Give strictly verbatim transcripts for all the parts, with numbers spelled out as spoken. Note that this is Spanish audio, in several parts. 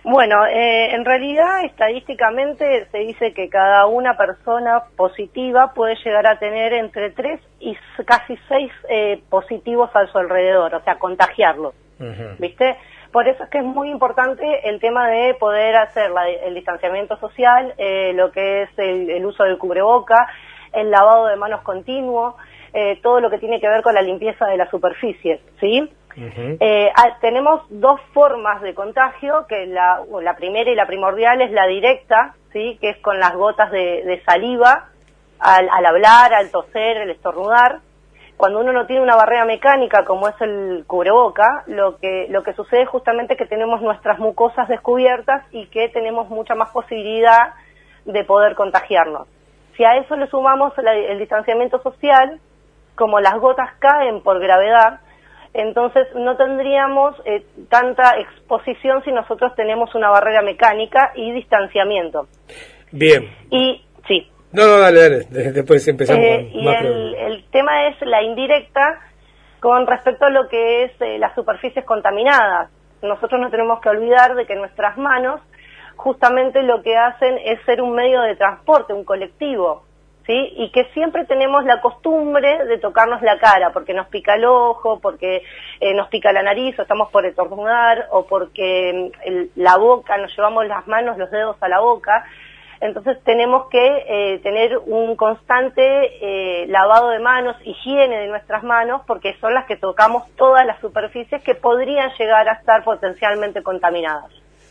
Bueno, eh, en realidad estadísticamente se dice que cada una persona positiva puede llegar a tener entre tres y casi seis eh, positivos a su alrededor, o sea, contagiarlos, uh-huh. ¿Viste? Por eso es que es muy importante el tema de poder hacer la, el distanciamiento social, eh, lo que es el, el uso del cubreboca, el lavado de manos continuo, eh, todo lo que tiene que ver con la limpieza de las superficies, ¿sí? Uh-huh. Eh, ah, tenemos dos formas de contagio, que la, la primera y la primordial es la directa, ¿sí? Que es con las gotas de, de saliva, al, al hablar, al toser, al estornudar. Cuando uno no tiene una barrera mecánica como es el cubreboca, lo que, lo que sucede es justamente que tenemos nuestras mucosas descubiertas y que tenemos mucha más posibilidad de poder contagiarnos. Si a eso le sumamos la, el distanciamiento social, como las gotas caen por gravedad, entonces no tendríamos eh, tanta exposición si nosotros tenemos una barrera mecánica y distanciamiento. Bien. Y, sí. No, no, dale, dale, después empezamos eh, con y más el, el tema es la indirecta con respecto a lo que es eh, las superficies contaminadas. Nosotros no tenemos que olvidar de que nuestras manos justamente lo que hacen es ser un medio de transporte, un colectivo, ¿sí? Y que siempre tenemos la costumbre de tocarnos la cara, porque nos pica el ojo, porque eh, nos pica la nariz, o estamos por estornudar, o porque el, la boca, nos llevamos las manos, los dedos a la boca. Entonces tenemos que eh, tener un constante eh, lavado de manos, higiene de nuestras manos, porque son las que tocamos todas las superficies que podrían llegar a estar potencialmente contaminadas.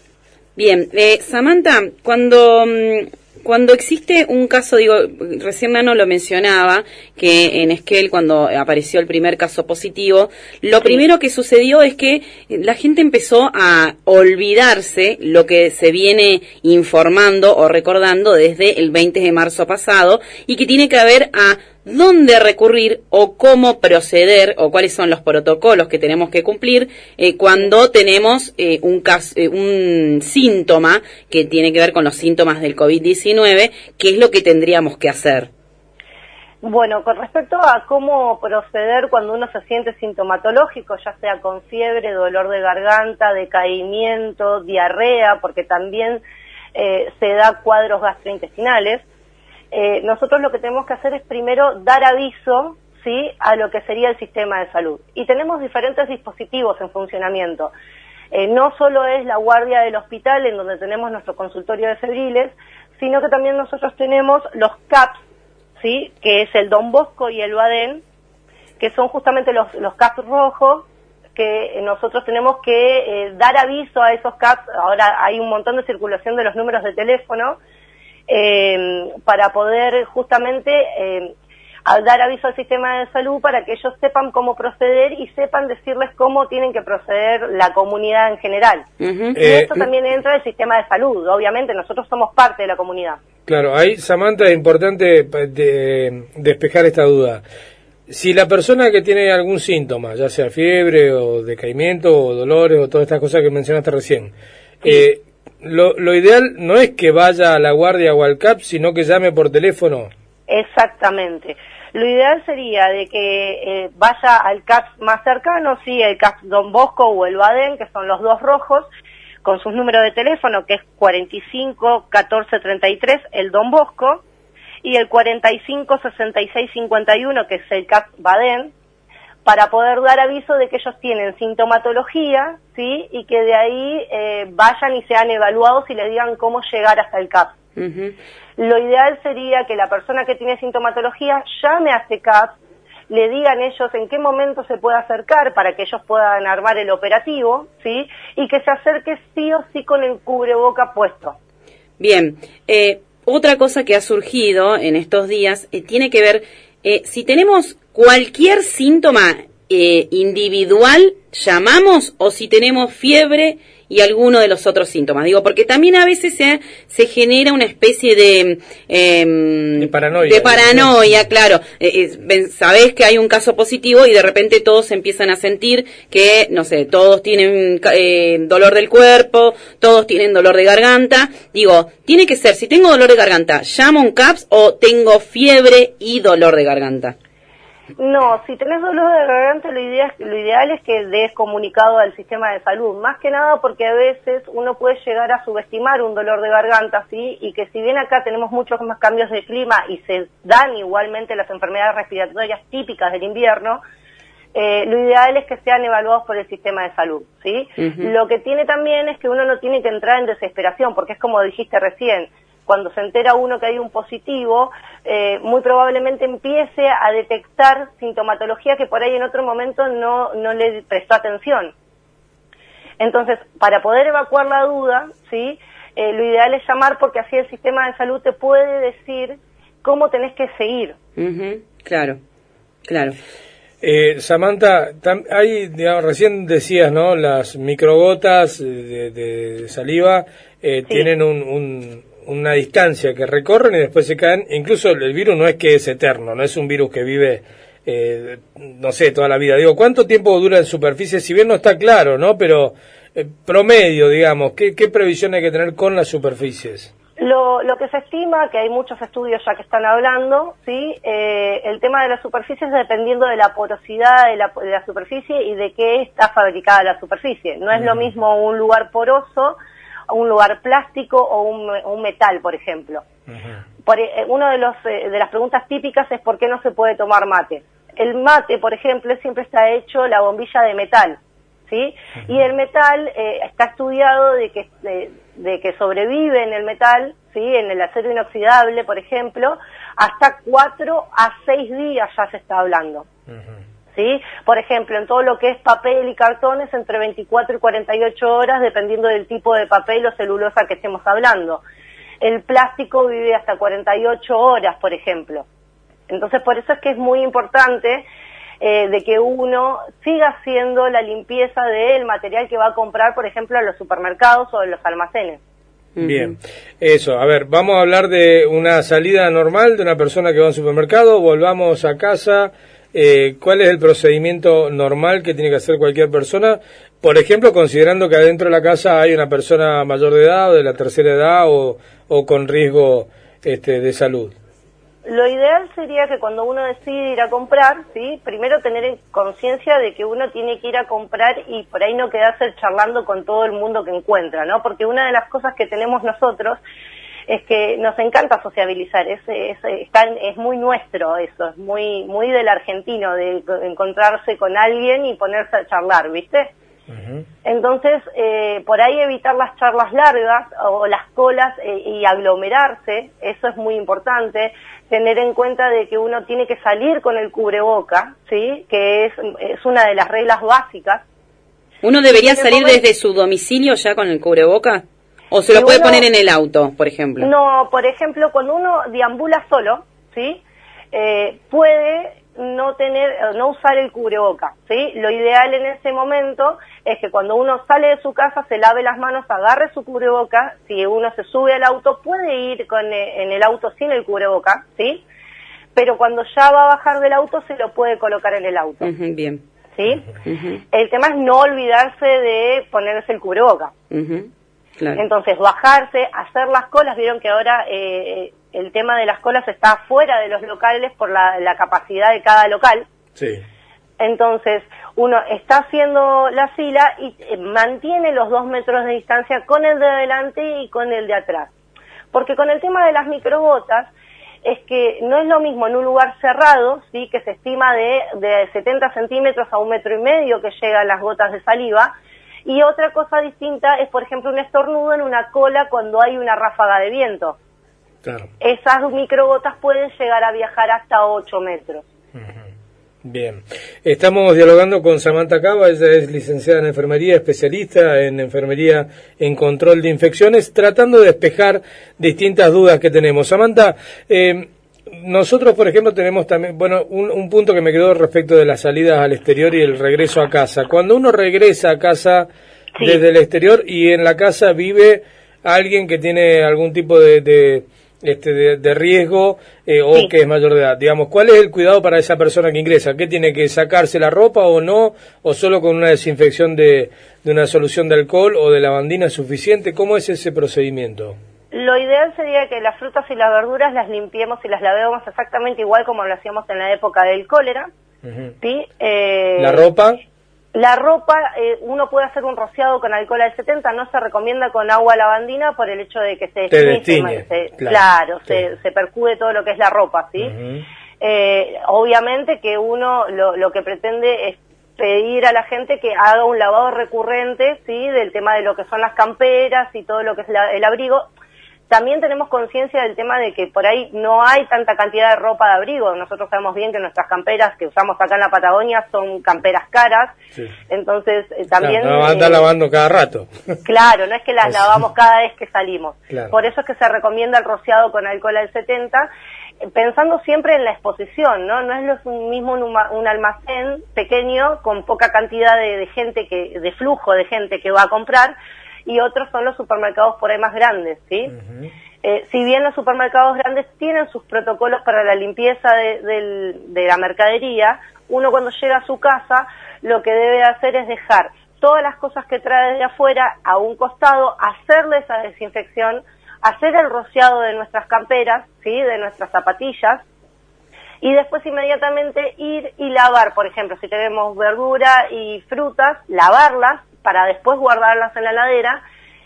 Bien, eh, Samantha, cuando... Mmm... Cuando existe un caso, digo, recién Nano lo mencionaba, que en Esquel, cuando apareció el primer caso positivo, lo primero que sucedió es que la gente empezó a olvidarse lo que se viene informando o recordando desde el veinte de marzo pasado, y que tiene que haber a dónde recurrir o cómo proceder o cuáles son los protocolos que tenemos que cumplir eh, cuando tenemos eh, un caso, eh, un síntoma que tiene que ver con los síntomas del COVID diecinueve, ¿qué es lo que tendríamos que hacer? Bueno, con respecto a cómo proceder cuando uno se siente sintomatológico, ya sea con fiebre, dolor de garganta, decaimiento, diarrea, porque también eh, se da cuadros gastrointestinales, Eh, nosotros lo que tenemos que hacer es primero dar aviso, ¿sí?, a lo que sería el sistema de salud. Y tenemos diferentes dispositivos en funcionamiento. Eh, no solo es la guardia del hospital, en donde tenemos nuestro consultorio de febriles, sino que también nosotros tenemos los C A Ps, ¿sí?, que es el Don Bosco y el Baden, que son justamente los, los C A Ps rojos, que nosotros tenemos que eh, dar aviso a esos C A Ps. Ahora hay un montón de circulación de los números de teléfono, Eh, para poder justamente eh, dar aviso al sistema de salud para que ellos sepan cómo proceder y sepan decirles cómo tienen que proceder la comunidad en general. Uh-huh. Y eh, esto también entra el sistema de salud, obviamente nosotros somos parte de la comunidad. Claro, ahí, Samantha, es importante de, despejar esta duda. Si la persona que tiene algún síntoma, ya sea fiebre o decaimiento o dolores o todas estas cosas que mencionaste recién, sí. eh, Lo, lo ideal no es que vaya a la guardia o al C A P, sino que llame por teléfono. Exactamente. Lo ideal sería de que eh, vaya al C A P más cercano, sí, el C A P Don Bosco o el Baden, que son los dos rojos, con sus números de teléfono, que es cuarenta y cinco, catorce, treinta y tres, el Don Bosco, y el cuarenta y cinco, sesenta y seis, cincuenta y uno, que es el C A P Baden, para poder dar aviso de que ellos tienen sintomatología, ¿sí?, y que de ahí eh, vayan y sean evaluados y les digan cómo llegar hasta el C A P. Uh-huh. Lo ideal sería que la persona que tiene sintomatología llame a este C A P, le digan ellos en qué momento se puede acercar para que ellos puedan armar el operativo, ¿sí?, y que se acerque sí o sí con el cubreboca puesto. Bien, eh, otra cosa que ha surgido en estos días eh, tiene que ver, eh, si tenemos cualquier síntoma eh, individual, llamamos, o si tenemos fiebre y alguno de los otros síntomas. Digo, porque también a veces se, se genera una especie de... Eh, de paranoia. De paranoia, ¿no? Claro. Eh, eh, sabés que hay un caso positivo y de repente todos empiezan a sentir que, no sé, todos tienen eh, dolor del cuerpo, todos tienen dolor de garganta. Digo, tiene que ser, si tengo dolor de garganta, ¿llamo a un C A P S o tengo fiebre y dolor de garganta? No, si tenés dolor de garganta, lo ideal, lo ideal es que des comunicado al sistema de salud, más que nada porque a veces uno puede llegar a subestimar un dolor de garganta, ¿sí? Y que si bien acá tenemos muchos más cambios de clima y se dan igualmente las enfermedades respiratorias típicas del invierno, eh, lo ideal es que sean evaluados por el sistema de salud, ¿sí? Uh-huh. Lo que tiene también es que uno no tiene que entrar en desesperación, porque es como dijiste recién, cuando se entera uno que hay un positivo, eh, muy probablemente empiece a detectar sintomatología que por ahí en otro momento no, no le prestó atención. Entonces, para poder evacuar la duda, ¿sí? Eh, lo ideal es llamar porque así el sistema de salud te puede decir cómo tenés que seguir. Uh-huh. Claro, claro. Eh, Samantha, tam, hay, digamos, recién decías, ¿no? Las microgotas de, de saliva eh, sí. tienen un... un una distancia que recorren y después se caen. Incluso el virus no es que es eterno, no es un virus que vive, eh, no sé, toda la vida. Digo, ¿cuánto tiempo dura en superficie? Si bien no está claro, ¿no? Pero eh, promedio, digamos, ¿qué, qué previsión hay que tener con las superficies? Lo, lo que se estima, que hay muchos estudios ya que están hablando, ¿sí? Eh, el tema de las superficies dependiendo de la porosidad de la, de la superficie y de qué está fabricada la superficie. No es uh-huh. lo mismo un lugar poroso, un lugar plástico o un, un metal, por ejemplo. Uh-huh. Por, eh, uno de los eh, de las preguntas típicas es ¿por qué no se puede tomar mate? El mate, por ejemplo, siempre está hecho la bombilla de metal, ¿sí? Uh-huh. Y el metal eh, está estudiado de que de, de que sobrevive en el metal, ¿sí? En el acero inoxidable, por ejemplo, hasta cuatro a seis días ya se está hablando. Uh-huh. ¿Sí? Por ejemplo, en todo lo que es papel y cartones, entre veinticuatro y cuarenta y ocho horas, dependiendo del tipo de papel o celulosa que estemos hablando. El plástico vive hasta cuarenta y ocho horas, por ejemplo. Entonces, por eso es que es muy importante eh, de que uno siga haciendo la limpieza del material que va a comprar, por ejemplo, en los supermercados o en los almacenes. Bien, eso, a ver, vamos a hablar de una salida normal de una persona que va al supermercado, volvamos a casa. Eh, ¿Cuál es el procedimiento normal que tiene que hacer cualquier persona? Por ejemplo, considerando que adentro de la casa hay una persona mayor de edad o de la tercera edad o, o con riesgo este, de salud. Lo ideal sería que cuando uno decide ir a comprar, ¿sí? Primero tener conciencia de que uno tiene que ir a comprar y por ahí no quedarse charlando con todo el mundo que encuentra, ¿no? Porque una de las cosas que tenemos nosotros es que nos encanta sociabilizar, es, es, es, es muy nuestro eso, es muy muy del argentino, de encontrarse con alguien y ponerse a charlar, ¿viste? Uh-huh. Entonces, eh, por ahí evitar las charlas largas o las colas eh, y aglomerarse, eso es muy importante, tener en cuenta de que uno tiene que salir con el cubreboca, ¿sí? Que es, es una de las reglas básicas. ¿Uno debería salir momento... desde su domicilio ya con el cubreboca? ¿O se lo puede uno, poner en el auto, por ejemplo? No, por ejemplo, cuando uno deambula solo, ¿sí? Eh, puede no tener, no usar el cubreboca, ¿sí? Lo ideal en ese momento es que cuando uno sale de su casa se lave las manos, agarre su cubreboca. Si uno se sube al auto puede ir con eh, en el auto sin el cubreboca, ¿sí? Pero cuando ya va a bajar del auto se lo puede colocar en el auto. Uh-huh, bien. ¿Sí? Uh-huh. El tema es no olvidarse de ponerse el cubreboca. Uh-huh. Claro. Entonces, bajarse, hacer las colas, vieron que ahora eh, el tema de las colas está fuera de los locales por la, la capacidad de cada local. Sí. Entonces, uno está haciendo la fila y eh, mantiene los dos metros de distancia con el de adelante y con el de atrás. Porque con el tema de las microgotas, es que no es lo mismo en un lugar cerrado, sí, que se estima de, de setenta centímetros a un metro y medio que llegan las gotas de saliva. Y otra cosa distinta es, por ejemplo, un estornudo en una cola cuando hay una ráfaga de viento. Claro. Esas microgotas pueden llegar a viajar hasta ocho metros. Uh-huh. Bien. Estamos dialogando con Samantha Cava, ella es licenciada en enfermería, especialista en enfermería en control de infecciones, tratando de despejar distintas dudas que tenemos. Samantha, eh, nosotros, por ejemplo, tenemos también, bueno, un, un punto que me quedó respecto de las salidas al exterior y el regreso a casa. Cuando uno regresa a casa sí. desde el exterior y en la casa vive alguien que tiene algún tipo de, de, este, de, de riesgo eh, o sí. que es mayor de edad, digamos, ¿cuál es el cuidado para esa persona que ingresa? ¿Qué tiene que sacarse la ropa o no? ¿O solo con una desinfección de, de una solución de alcohol o de lavandina es suficiente? ¿Cómo es ese procedimiento? Lo ideal sería que las frutas y las verduras las limpiemos y las lavemos exactamente igual como lo hacíamos en la época del cólera. Uh-huh. ¿Sí? Eh, ¿La ropa? La ropa, eh, uno puede hacer un rociado con alcohol al setenta, no se recomienda con agua lavandina por el hecho de que se destiñe, se, claro, claro sí. se, se percude todo lo que es la ropa, ¿sí? Uh-huh. Eh, obviamente que uno lo, lo que pretende es pedir a la gente que haga un lavado recurrente, ¿sí? Del tema de lo que son las camperas y todo lo que es la, el abrigo. También tenemos conciencia del tema de que por ahí no hay tanta cantidad de ropa de abrigo. Nosotros sabemos bien que nuestras camperas que usamos acá en la Patagonia son camperas caras. Sí. Entonces, eh, también... Claro, no anda eh, lavando cada rato. Claro, no es que las Eso. lavamos cada vez que salimos. Claro. Por eso es que se recomienda el rociado con alcohol al setenta, pensando siempre en la exposición, ¿no? No es lo mismo un, un almacén pequeño con poca cantidad de, de gente, que de flujo de gente que va a comprar, y otros son los supermercados por ahí más grandes, ¿sí? Uh-huh. Eh, si bien los supermercados grandes tienen sus protocolos para la limpieza de, de, de la mercadería, uno cuando llega a su casa lo que debe hacer es dejar todas las cosas que trae de afuera a un costado, hacerle esa desinfección, hacer el rociado de nuestras camperas, ¿sí? De nuestras zapatillas, y después inmediatamente ir y lavar, por ejemplo, si tenemos verdura y frutas, lavarlas, para después guardarlas en la heladera,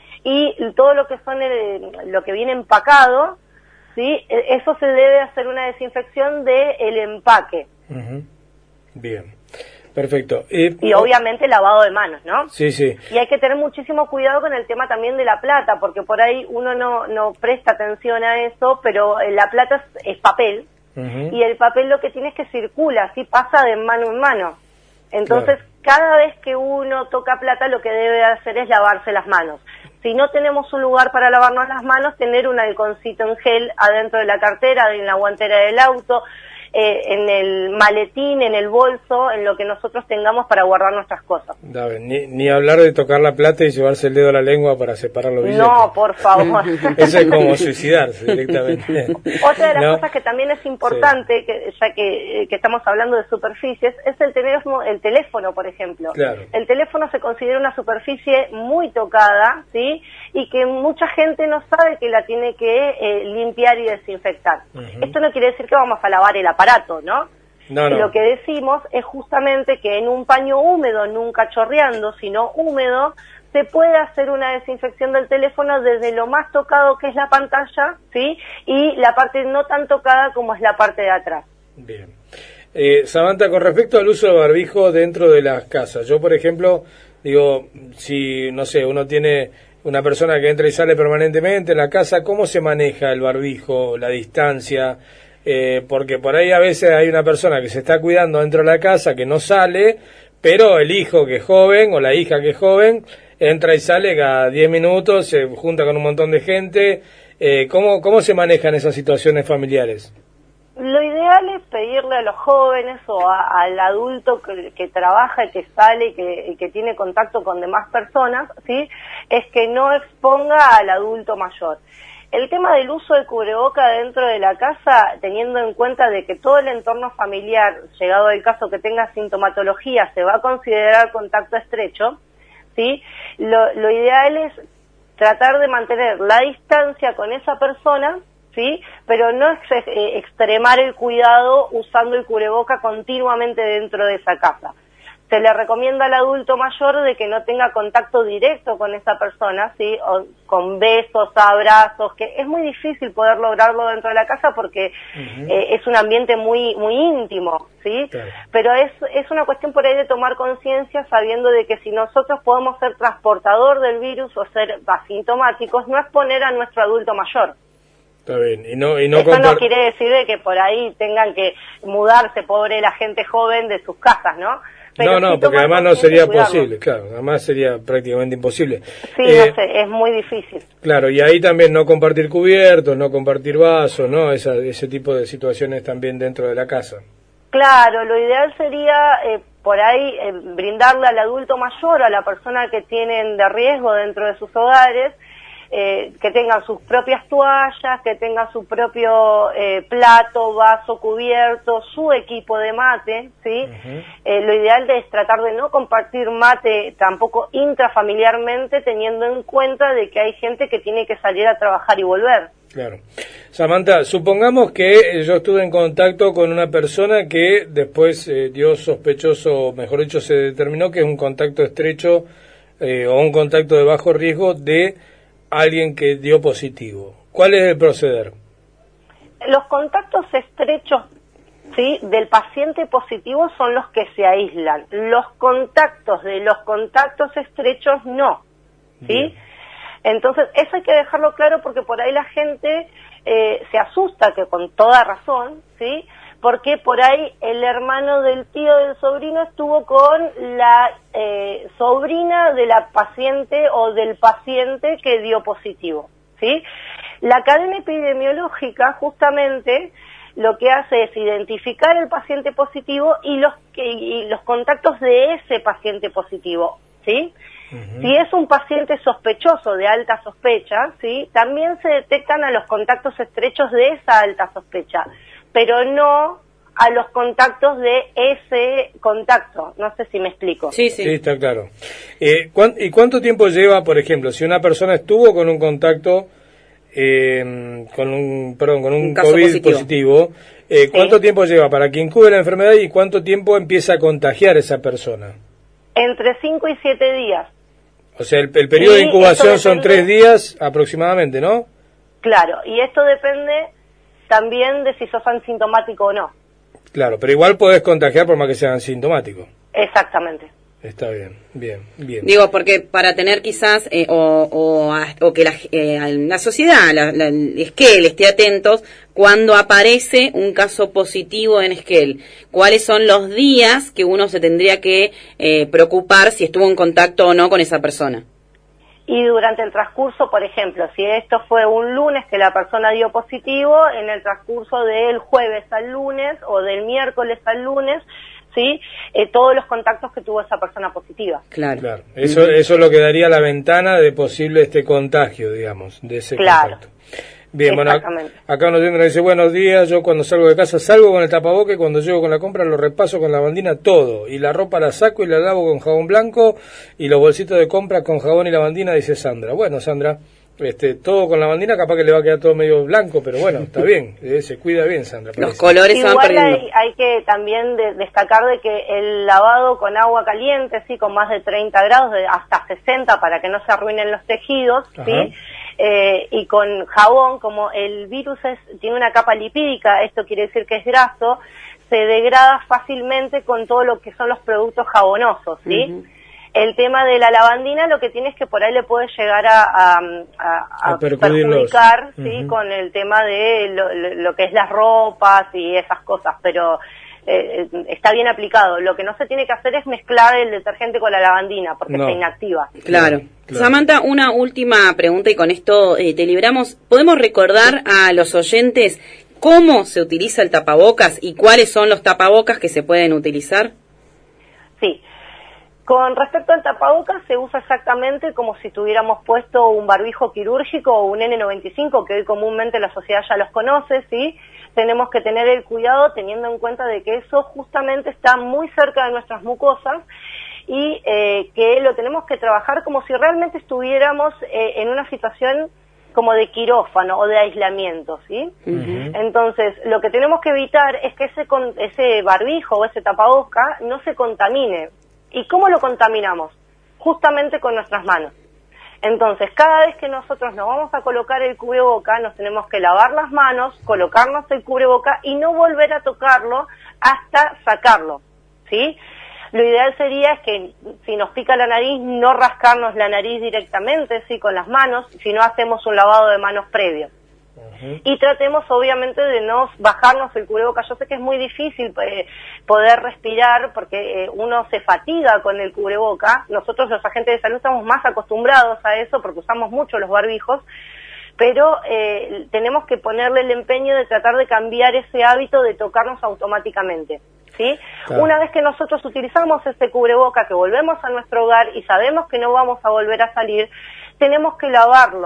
y todo lo que son el, lo que viene empacado, ¿sí? Eso se debe hacer una desinfección del empaque. Uh-huh. Bien, perfecto. Eh, y obviamente lavado de manos, ¿no? Sí, sí. Y hay que tener muchísimo cuidado con el tema también de la plata, porque por ahí uno no, no presta atención a eso, pero la plata es, es papel, uh-huh. Y el papel lo que tiene es que circula, así pasa de mano en mano. Entonces, claro, cada vez que uno toca plata, lo que debe hacer es lavarse las manos. Si no tenemos un lugar para lavarnos las manos, tener un alcoholcito en gel adentro de la cartera, en la guantera del auto, eh, en el maletín, en el bolso, en lo que nosotros tengamos para guardar nuestras cosas. Dale, ni, ni hablar de tocar la plata y llevarse el dedo a la lengua para separar los billetes. No, por favor. Eso es como suicidarse directamente. Otra de las ¿No? cosas que también es importante, sí, que, ya que, que estamos hablando de superficies, es el teléfono, el teléfono, por ejemplo. Claro. El teléfono se considera una superficie muy tocada, ¿sí? Y que mucha gente no sabe que la tiene que eh, limpiar y desinfectar. Uh-huh. Esto no quiere decir que vamos a lavar el aparato, ¿no? No, no. Lo que decimos es justamente que en un paño húmedo, nunca chorreando, sino húmedo, se puede hacer una desinfección del teléfono desde lo más tocado que es la pantalla, ¿sí? Y la parte no tan tocada como es la parte de atrás. Bien. Eh, Samantha, con respecto al uso del barbijo dentro de las casas, yo, por ejemplo, digo, si, no sé, uno tiene una persona que entra y sale permanentemente en la casa, ¿cómo se maneja el barbijo, la distancia? Eh, porque por ahí a veces hay una persona que se está cuidando dentro de la casa, que no sale, pero el hijo que es joven o la hija que es joven entra y sale cada diez minutos, se junta con un montón de gente. Eh, ¿cómo, ¿Cómo se manejan esas situaciones familiares? Lo ideal es pedirle a los jóvenes o a, al adulto que, que trabaja y que sale y que, y que tiene contacto con demás personas, ¿sí? Es que no exponga al adulto mayor. El tema del uso de cubreboca dentro de la casa, teniendo en cuenta de que todo el entorno familiar, llegado el caso que tenga sintomatología, se va a considerar contacto estrecho, ¿sí? Lo, lo ideal es tratar de mantener la distancia con esa persona, ¿sí? Pero no ex- eh, extremar el cuidado usando el cubreboca continuamente dentro de esa casa. Se le recomienda al adulto mayor de que no tenga contacto directo con esa persona, ¿sí? O con besos, abrazos, que es muy difícil poder lograrlo dentro de la casa porque uh-huh. eh, es un ambiente muy muy íntimo, ¿sí? Claro. Pero es es una cuestión por ahí de tomar conciencia sabiendo de que si nosotros podemos ser transportador del virus o ser asintomáticos, no exponer a nuestro adulto mayor. Está bien. Y no, y no Eso compar- no quiere decir de que por ahí tengan que mudarse, pobre la gente joven, de sus casas, ¿no? no, Pero no, sí porque además no sería cuidarlo. posible, claro, además sería prácticamente imposible. Sí, eh, no sé, es muy difícil. Claro, y ahí también no compartir cubiertos, no compartir vasos, ¿no? Esa, ese tipo de situaciones también dentro de la casa. Claro, lo ideal sería eh, por ahí eh, brindarle al adulto mayor, a la persona que tienen de riesgo dentro de sus hogares, eh, que tengan sus propias toallas, que tengan su propio eh, plato, vaso, cubierto, su equipo de mate, ¿sí? Uh-huh. Eh, lo ideal es tratar de no compartir mate tampoco intrafamiliarmente, teniendo en cuenta de que hay gente que tiene que salir a trabajar y volver. Claro. Samantha, supongamos que yo estuve en contacto con una persona que después eh, dio sospechoso, mejor dicho, se determinó que es un contacto estrecho eh, o un contacto de bajo riesgo de alguien que dio positivo. ¿Cuál es el proceder? Los contactos estrechos, ¿sí?, del paciente positivo son los que se aíslan. Los contactos de los contactos estrechos no, ¿sí? Bien. Entonces, eso hay que dejarlo claro porque por ahí la gente eh, se asusta, que con toda razón, ¿sí? Porque por ahí el hermano del tío del sobrino estuvo con la eh, sobrina de la paciente o del paciente que dio positivo, ¿sí? La cadena epidemiológica justamente lo que hace es identificar el paciente positivo y los, y los contactos de ese paciente positivo, ¿sí? Uh-huh. Si es un paciente sospechoso de alta sospecha, ¿sí?, también se detectan a los contactos estrechos de esa alta sospecha, pero no a los contactos de ese contacto. No sé si me explico. Sí, sí, sí, está claro. Eh, ¿cuán, ¿Y cuánto tiempo lleva, por ejemplo, si una persona estuvo con un contacto, eh, con un, perdón, con un, un COVID positivo, positivo eh, ¿cuánto sí. tiempo lleva para que incube la enfermedad y cuánto tiempo empieza a contagiar a esa persona? Entre cinco y siete días. O sea, el, el periodo y de incubación son tres días aproximadamente, ¿no? Claro, y esto depende también de si sos asintomático o no. Claro, pero igual podés contagiar por más que sean asintomáticos. Exactamente. Está bien, bien, bien. Digo, porque para tener quizás, eh, o, o, o que la, eh, la sociedad, la, la, el Esquel, esté atentos cuando aparece un caso positivo en Esquel. ¿Cuáles son los días que uno se tendría que eh, preocupar si estuvo en contacto o no con esa persona? Y durante el transcurso, por ejemplo, si esto fue un lunes que la persona dio positivo, en el transcurso del jueves al lunes o del miércoles al lunes, ¿sí? Eh, todos los contactos que tuvo esa persona positiva. Claro, claro. Eso, uh-huh. eso es lo que daría la ventana de posible este contagio, digamos, de ese claro. contacto. Bien, bueno, acá nos dice, buenos días, yo cuando salgo de casa salgo con el tapaboca y cuando llego con la compra lo repaso con lavandina todo, y la ropa la saco y la lavo con jabón blanco y los bolsitos de compra con jabón y lavandina, dice Sandra. Bueno, Sandra, este todo con lavandina capaz que le va a quedar todo medio blanco, pero bueno, está bien, eh, se cuida bien, Sandra. Los colores se van perdiendo. Igual hay, hay que también de, destacar de que el lavado con agua caliente, sí, con más de treinta grados, de hasta sesenta, para que no se arruinen los tejidos, Ajá. sí, Eh, y con jabón, como el virus es, tiene una capa lipídica, esto quiere decir que es graso, se degrada fácilmente con todo lo que son los productos jabonosos, ¿sí? Uh-huh. El tema de la lavandina lo que tiene es que por ahí le puede llegar a, a, a, a perjudicar, ¿sí? Uh-huh. Con el tema de lo, lo, lo que es las ropas y esas cosas, pero eh, está bien aplicado. Lo que no se tiene que hacer es mezclar el detergente con la lavandina, porque no. está inactiva. Claro. Claro. Samantha, una última pregunta y con esto eh, te libramos. ¿Podemos recordar a los oyentes cómo se utiliza el tapabocas y cuáles son los tapabocas que se pueden utilizar? Sí. Con respecto al tapabocas, se usa exactamente como si tuviéramos puesto un barbijo quirúrgico o un N noventa y cinco, que hoy comúnmente la sociedad ya los conoce, ¿sí? Tenemos que tener el cuidado teniendo en cuenta de que eso justamente está muy cerca de nuestras mucosas y eh, que lo tenemos que trabajar como si realmente estuviéramos eh, en una situación como de quirófano o de aislamiento, ¿sí? Uh-huh. Entonces, lo que tenemos que evitar es que ese, con, ese barbijo o ese tapaboca no se contamine. ¿Y cómo lo contaminamos? Justamente con nuestras manos. Entonces, cada vez que nosotros nos vamos a colocar el cubreboca, nos tenemos que lavar las manos, colocarnos el cubreboca y no volver a tocarlo hasta sacarlo, ¿sí? Lo ideal sería es que si nos pica la nariz, no rascarnos la nariz directamente, sí, con las manos, sino hacemos un lavado de manos previo. Uh-huh. Y tratemos obviamente de no bajarnos el cubrebocas. Yo sé que es muy difícil eh, poder respirar porque eh, uno se fatiga con el cubreboca. Nosotros los agentes de salud estamos más acostumbrados a eso porque usamos mucho los barbijos, pero eh, tenemos que ponerle el empeño de tratar de cambiar ese hábito de tocarnos automáticamente, ¿sí? Claro. Una vez que nosotros utilizamos este cubreboca, que volvemos a nuestro hogar y sabemos que no vamos a volver a salir, tenemos que lavarlo.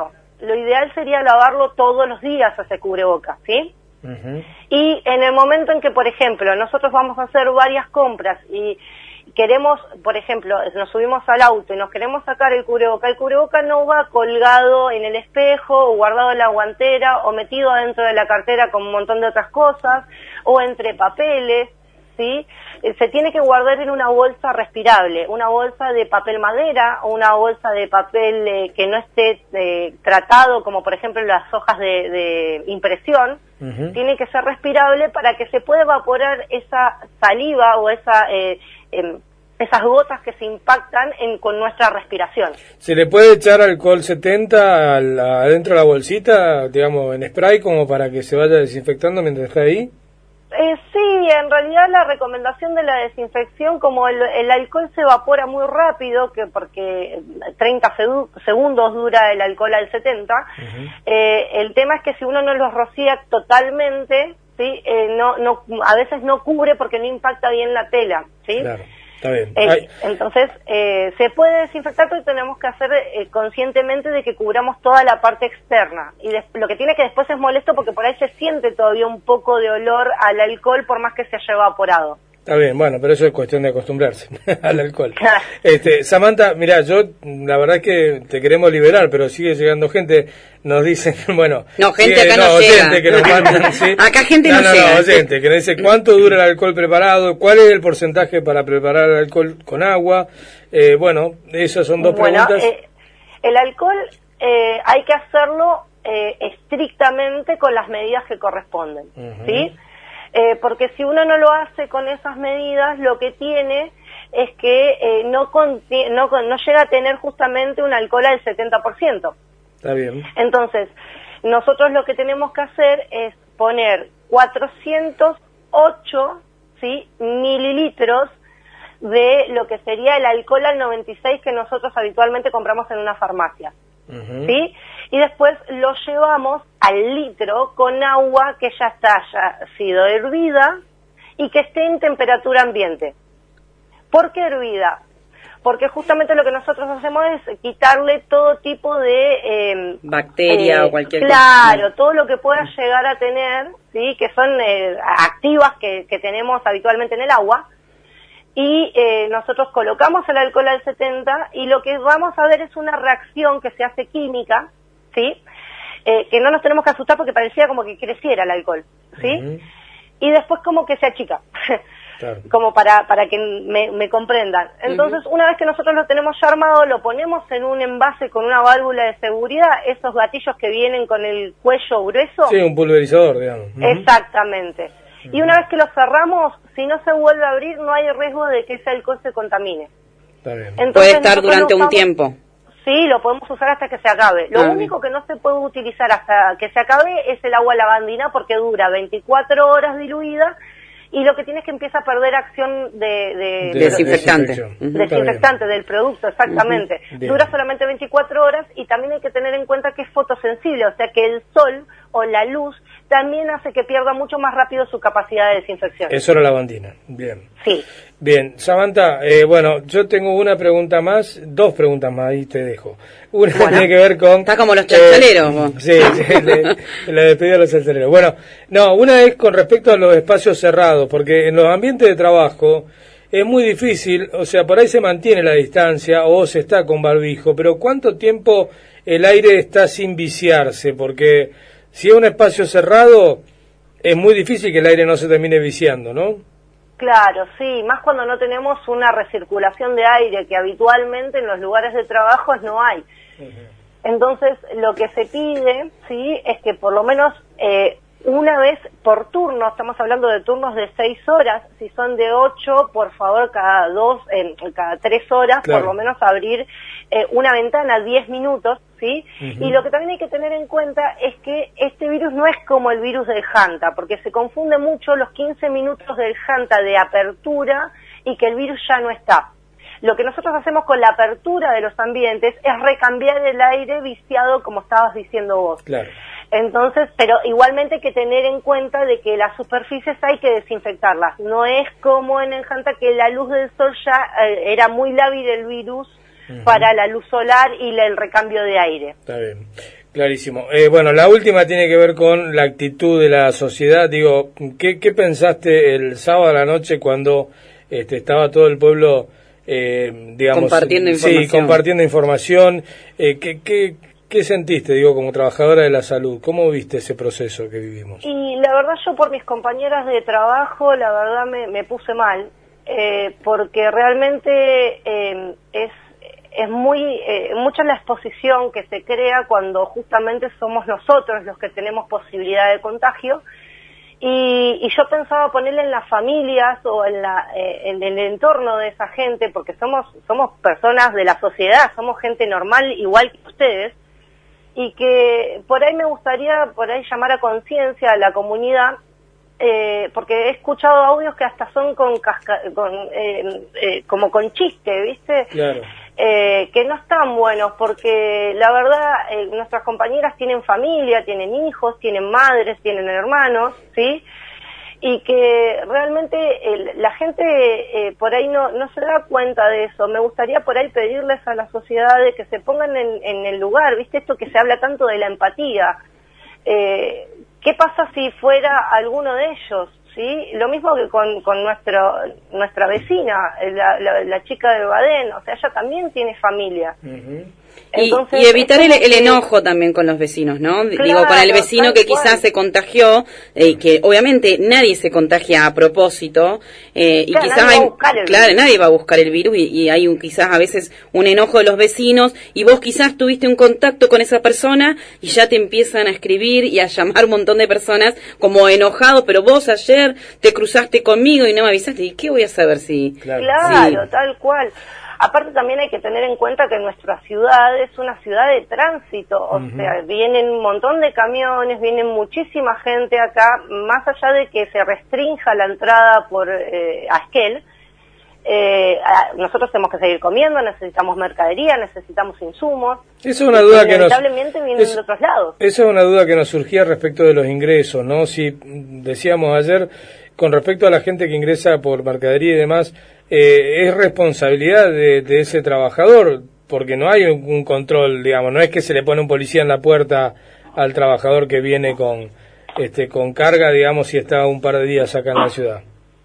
lo ideal sería lavarlo todos los días ese cubrebocas, ¿sí? Uh-huh. Y en el momento en que, por ejemplo, nosotros vamos a hacer varias compras y queremos, por ejemplo, nos subimos al auto y nos queremos sacar el cubreboca, el cubreboca no va colgado en el espejo o guardado en la guantera o metido adentro de la cartera con un montón de otras cosas o entre papeles, ¿sí? Se tiene que guardar en una bolsa respirable, una bolsa de papel madera o una bolsa de papel eh, que no esté eh, tratado, como por ejemplo las hojas de, de impresión. Uh-huh. Tiene que ser respirable para que se pueda evaporar esa saliva o esa eh, eh, esas gotas que se impactan en, con nuestra respiración. ¿Se le puede echar alcohol setenta al, adentro de la bolsita, digamos, en spray, como para que se vaya desinfectando mientras está ahí? Eh, sí, en realidad la recomendación de la desinfección, como el, el alcohol se evapora muy rápido, que porque treinta segundos dura el alcohol al setenta, uh-huh. eh, el tema es que si uno no los rocía totalmente, sí, eh, no, no, a veces no cubre porque no impacta bien la tela, ¿sí? Claro. Está bien. Eh, entonces, eh, se puede desinfectar, pero tenemos que hacer eh, conscientemente de que cubramos toda la parte externa. Y de, lo que tiene que después es molesto porque por ahí se siente todavía un poco de olor al alcohol por más que se haya evaporado. Está bien, bueno, pero eso es cuestión de acostumbrarse al alcohol. este, Samantha, mira, yo la verdad es que te queremos liberar, pero sigue llegando gente, nos dicen, bueno... No, gente sigue, acá no, no oyente llega. Que nos mandan, ¿sí? Acá gente no, no, no llega. No, oyente, que nos dice cuánto dura el alcohol preparado, cuál es el porcentaje para preparar el alcohol con agua. Eh, bueno, esas son dos bueno, preguntas. Eh, el alcohol eh, hay que hacerlo eh, estrictamente con las medidas que corresponden, uh-huh. ¿sí? Eh, porque si uno no lo hace con esas medidas, lo que tiene es que eh, no, conti- no, no llega a tener justamente un alcohol al setenta por ciento. Está bien. Entonces, nosotros lo que tenemos que hacer es poner cuatrocientos ocho, ¿sí?, mililitros de lo que sería el alcohol al noventa y seis que nosotros habitualmente compramos en una farmacia. Uh-huh. ¿Sí? Y después lo llevamos al litro con agua que ya está ya sido hervida y que esté en temperatura ambiente. ¿Por qué hervida? Porque justamente lo que nosotros hacemos es quitarle todo tipo de... Eh, bacteria eh, o cualquier cosa. Claro, todo lo que pueda llegar a tener, ¿sí?, que son eh, activas que, que tenemos habitualmente en el agua. Y eh, nosotros colocamos el alcohol al setenta y lo que vamos a ver es una reacción que se hace química, ¿sí? Eh, que no nos tenemos que asustar porque parecía como que creciera el alcohol, ¿sí? Uh-huh. Y después como que se achica, claro. como para para que me, me comprendan. Entonces, uh-huh. una vez que nosotros lo tenemos ya armado, lo ponemos en un envase con una válvula de seguridad, esos gatillos que vienen con el cuello grueso. Sí, un pulverizador, digamos. Uh-huh. Exactamente. Y una vez que lo cerramos, si no se vuelve a abrir, no hay riesgo de que ese alcohol se contamine. Está bien. Entonces, puede estar durante un tiempo. Sí, lo podemos usar hasta que se acabe. Lo ah, único bien. que no se puede utilizar hasta que se acabe es el agua lavandina porque dura veinticuatro horas diluida y lo que tiene es que empieza a perder acción de... de, de desinfectante. Uh-huh. Desinfectante del producto, exactamente. Uh-huh. Dura solamente veinticuatro horas y también hay que tener en cuenta que es fotosensible, o sea que el sol o la luz también hace que pierda mucho más rápido su capacidad de desinfección. Eso era lavandina, bien. Sí. Bien, Samantha, eh, bueno, yo tengo una pregunta más, dos preguntas más y te dejo. Una bueno, tiene que ver con... Está como los chalchaleros. Eh, sí, sí le, la despedida de los chalchaleros. Bueno, no, una es con respecto a los espacios cerrados, porque en los ambientes de trabajo es muy difícil, o sea, por ahí se mantiene la distancia o se está con barbijo, pero ¿cuánto tiempo el aire está sin viciarse? Porque si es un espacio cerrado, es muy difícil que el aire no se termine viciando, ¿no? Claro, sí, más cuando no tenemos una recirculación de aire que habitualmente en los lugares de trabajo no hay. Uh-huh. Entonces, lo que se pide, sí, es que por lo menos eh, una vez por turno, estamos hablando de turnos de seis horas, si son de ocho, por favor, cada dos, eh, cada tres horas, claro. por lo menos abrir eh, una ventana, diez minutos, ¿sí? Uh-huh. Y lo que también hay que tener en cuenta es que este virus no es como el virus del Hanta, porque se confunde mucho los quince minutos del Hanta de apertura y que el virus ya no está. Lo que nosotros hacemos con la apertura de los ambientes es recambiar el aire viciado, como estabas diciendo vos. Claro. Entonces, pero igualmente hay que tener en cuenta de que las superficies hay que desinfectarlas. No es como en el Hanta que la luz del sol ya eh, era muy lábil el virus uh-huh. para la luz solar y la, el recambio de aire. Está bien. Clarísimo. Eh, bueno, la última tiene que ver con la actitud de la sociedad. Digo, ¿qué, qué pensaste el sábado a la noche cuando este, estaba todo el pueblo, eh, digamos, compartiendo información? Sí, compartiendo información. Eh, ¿qué, qué, ¿Qué sentiste, digo, como trabajadora de la salud? ¿Cómo viste ese proceso que vivimos? Y la verdad, yo por mis compañeras de trabajo, la verdad me, me puse mal, eh, porque realmente eh, es es muy eh, mucha la exposición que se crea cuando justamente somos nosotros los que tenemos posibilidad de contagio. Y, y yo pensaba ponerle en las familias o en, la, eh, en el entorno de esa gente, porque somos somos personas de la sociedad, somos gente normal igual que ustedes, y que por ahí me gustaría por ahí llamar a conciencia a la comunidad, eh, porque he escuchado audios que hasta son con, casca, con eh, eh, como con chiste, ¿viste? Claro. Eh, que no están buenos, porque la verdad eh, nuestras compañeras tienen familia, tienen hijos, tienen madres, tienen hermanos, ¿sí? Y que realmente eh, la gente eh, por ahí no, no se da cuenta de eso. Me gustaría por ahí pedirles a la sociedad de que se pongan en, en el lugar, ¿viste? Esto que se habla tanto de la empatía. Eh, ¿Qué pasa si fuera alguno de ellos? ¿Sí? Lo mismo que con, con nuestro, nuestra vecina, la, la, la chica de Badén, o sea, ella también tiene familia. Uh-huh. Entonces, y, y evitar el, que... el enojo también con los vecinos, ¿no? Claro, Digo, con el vecino que quizás cual. se contagió, eh, que obviamente nadie se contagia a propósito, eh, y claro, quizás nadie hay, va a buscar el claro, virus. nadie va a buscar el virus y, y hay un, quizás a veces un enojo de los vecinos y vos quizás tuviste un contacto con esa persona y ya te empiezan a escribir y a llamar un montón de personas como enojados, pero vos ayer te cruzaste conmigo y no me avisaste, ¿y qué voy a saber si...? Claro, claro sí. tal cual. Aparte también hay que tener en cuenta que nuestra ciudad es una ciudad de tránsito, o uh-huh. sea, vienen un montón de camiones, vienen muchísima gente acá, más allá de que se restrinja la entrada por eh, a Esquel, eh, a, nosotros tenemos que seguir comiendo, necesitamos mercadería, necesitamos insumos. Eso es una duda que nos... Inevitablemente vienen es, de otros lados. Eso es una duda que nos surgía respecto de los ingresos, ¿no? Si decíamos ayer, con respecto a la gente que ingresa por mercadería y demás, Eh, es responsabilidad de, de ese trabajador, porque no hay un, un control, digamos, no es que se le pone un policía en la puerta al trabajador que viene con este con carga, digamos, y está un par de días acá en la ciudad.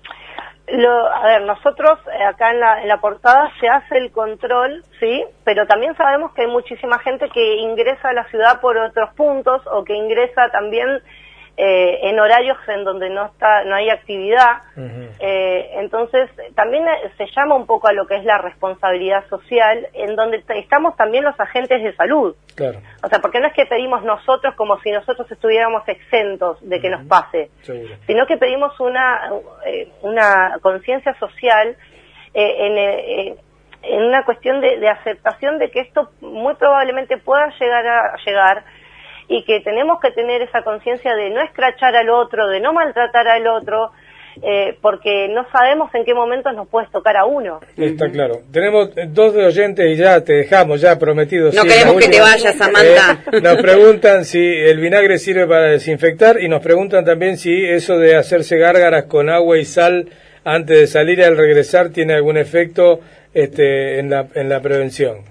Lo, a ver, nosotros eh, acá en la, en la portada se hace el control, sí, pero también sabemos que hay muchísima gente que ingresa a la ciudad por otros puntos o que ingresa también Eh, en horarios en donde no está no hay actividad. Uh-huh. eh, entonces también se llama un poco a lo que es la responsabilidad social, en donde estamos también los agentes de salud. Claro. O sea, porque no es que pedimos nosotros como si nosotros estuviéramos exentos de que uh-huh. nos pase, Seguro. Sino que pedimos una eh, una conciencia social eh, en, eh, en una cuestión de, de aceptación de que esto muy probablemente pueda llegar a llegar, y que tenemos que tener esa conciencia de no escrachar al otro, de no maltratar al otro, eh, porque no sabemos en qué momentos nos puedes tocar a uno. Está claro. Tenemos dos de oyentes y ya te dejamos, ya prometido. No sí, queremos que te vayas, Samantha. Eh, nos preguntan si el vinagre sirve para desinfectar y nos preguntan también si eso de hacerse gárgaras con agua y sal antes de salir y al regresar tiene algún efecto este, en la, en la prevención.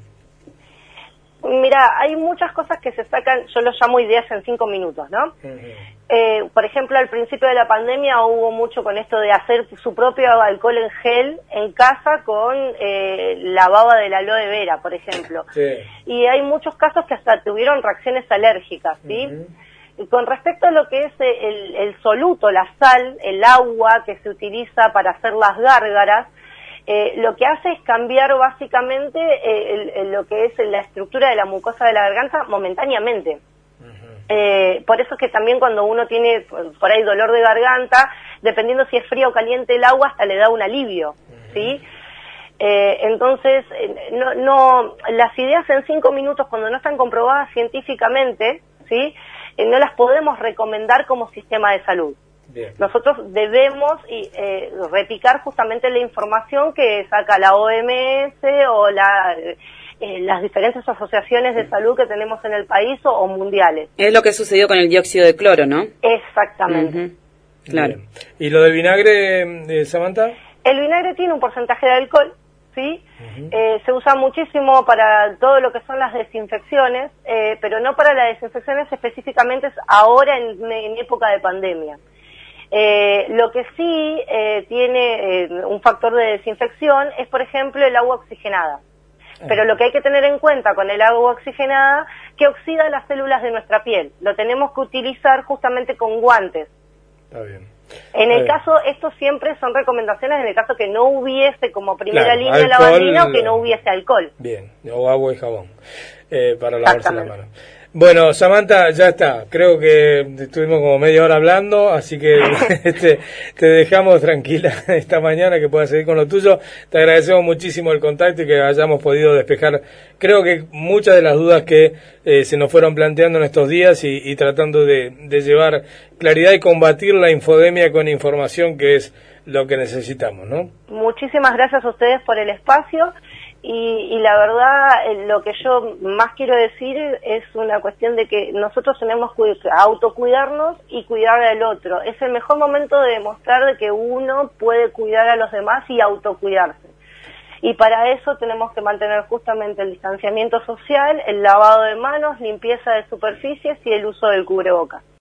Mira, hay muchas cosas que se sacan, yo lo llamo ideas en cinco minutos, ¿no? Uh-huh. Eh, por ejemplo, al principio de la pandemia hubo mucho con esto de hacer su propio alcohol en gel en casa con eh, la baba de la aloe vera, por ejemplo. Sí. Y hay muchos casos que hasta tuvieron reacciones alérgicas, ¿sí? Uh-huh. Y con respecto a lo que es el, el soluto, la sal, el agua que se utiliza para hacer las gárgaras, Eh, lo que hace es cambiar básicamente eh, el, el, lo que es la estructura de la mucosa de la garganta momentáneamente. Uh-huh. Eh, por eso es que también cuando uno tiene por ahí dolor de garganta, dependiendo si es frío o caliente el agua, hasta le da un alivio, uh-huh. ¿sí? Eh, entonces, eh, no, no, las ideas en cinco minutos, cuando no están comprobadas científicamente, ¿sí? Eh, no las podemos recomendar como sistema de salud. Bien. Nosotros debemos eh, repicar justamente la información que saca la O M S o la, eh, las diferentes asociaciones de salud que tenemos en el país o, o mundiales. Es lo que sucedió con el dióxido de cloro, ¿no? Exactamente. Uh-huh. Claro. Bien. ¿Y lo del vinagre, eh, Samantha? El vinagre tiene un porcentaje de alcohol, ¿sí? Uh-huh. Eh, se usa muchísimo para todo lo que son las desinfecciones, eh, pero no para las desinfecciones específicamente ahora en, en época de pandemia. Eh, lo que sí eh, tiene eh, un factor de desinfección es, por ejemplo, el agua oxigenada. Uh-huh. Pero lo que hay que tener en cuenta con el agua oxigenada, que oxida las células de nuestra piel. Lo tenemos que utilizar justamente con guantes. Está bien. En el eh. caso, esto siempre son recomendaciones en el caso que no hubiese como primera claro, línea alcohol, lavandina o que no hubiese alcohol. Bien, o agua y jabón eh, para lavarse la mano. Bueno, Samantha, ya está. Creo que estuvimos como media hora hablando, así que te, te dejamos tranquila esta mañana que puedas seguir con lo tuyo. Te agradecemos muchísimo el contacto y que hayamos podido despejar, creo que muchas de las dudas que eh, se nos fueron planteando en estos días y, y tratando de, de llevar claridad y combatir la infodemia con información, que es lo que necesitamos, ¿no? Muchísimas gracias a ustedes por el espacio. Y, y la verdad, eh, lo que yo más quiero decir es una cuestión de que nosotros tenemos que autocuidarnos y cuidar al otro. Es el mejor momento de demostrar de que uno puede cuidar a los demás y autocuidarse. Y para eso tenemos que mantener justamente el distanciamiento social, el lavado de manos, limpieza de superficies y el uso del cubrebocas.